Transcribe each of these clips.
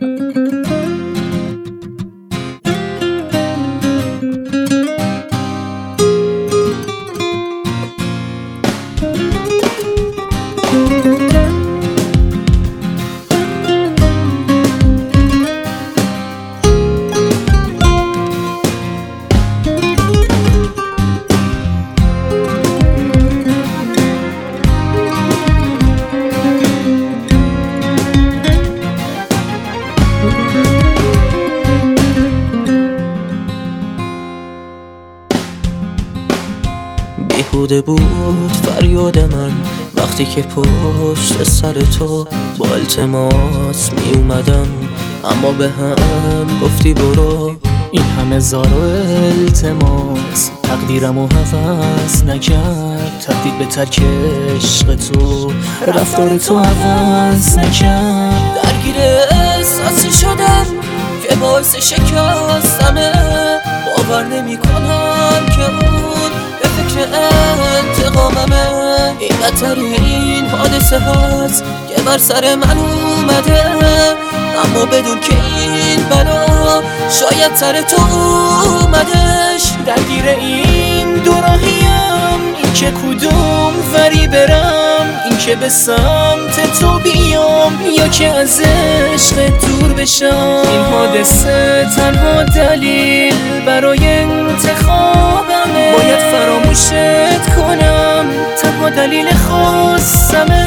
بیهوده بود فریاد من وقتی که پشت سر تو با التماس می اومدم، اما به هم گفتی برو. این همه زار و التماس تقدیرم و حوض نکرد، تهدید به ترک عشق تو رفتار تو حوض نکرد. درگیر احساسی شدم که باعث شکستمه، باور نمی کنم که اون به فکر انتقاممه. این بدترین حادثه هست که بر سر من اومده، اما بدون که این بلا شاید سر تو اومدش. درگیر این دوراهیم، این که کدوم وری برم، این که به سمت تو بیام یا که از عشق دور بشم. این حادثه تنها دلیل برای انتخابمه، باید فراموشت کنم، تنها دلیل خواستمه.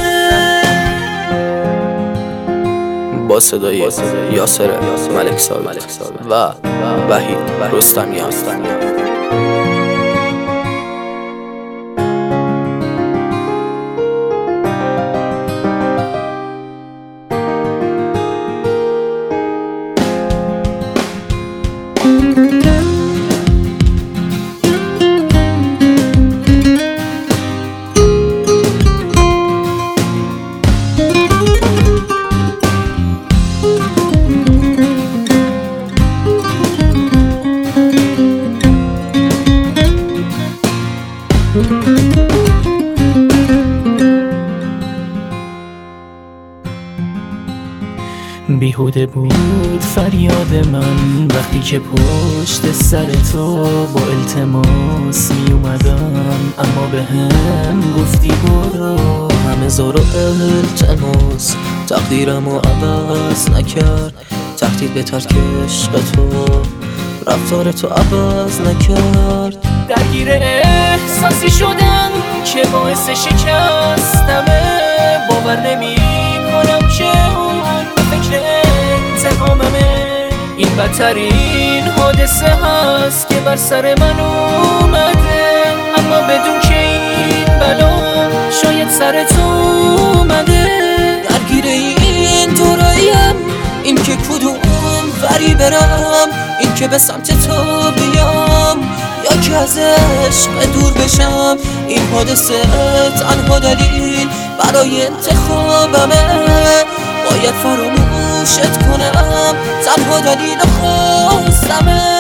با صدای یاسر ملک ثابت و وحید رستمیان. بیهوده بود فریاد من وقتی که پشت سر تو با التماس می اومدم، اما به هم گفتی برو. همه زار و التماس تقدیرم و عوض نکرد، تهدید به ترک عشق تو رفتار تو عوض نکرد. درگیر احساسی شدم که باعث شکستمه، باور نمی کنم که اون به فکر انتقاممه. این بدترین حادثه هست که بر سر من اومده، اما بدون که این بلا شاید سر تو اومده. درگیر این دوراهیم، این که کدوم وری برم، این که به سمت تو بیام یا که از عشق دور بشم. این حادثه تنها دلیل برای انتخابمه، باید فراموشت کنم، تنها دلیل خواستمه.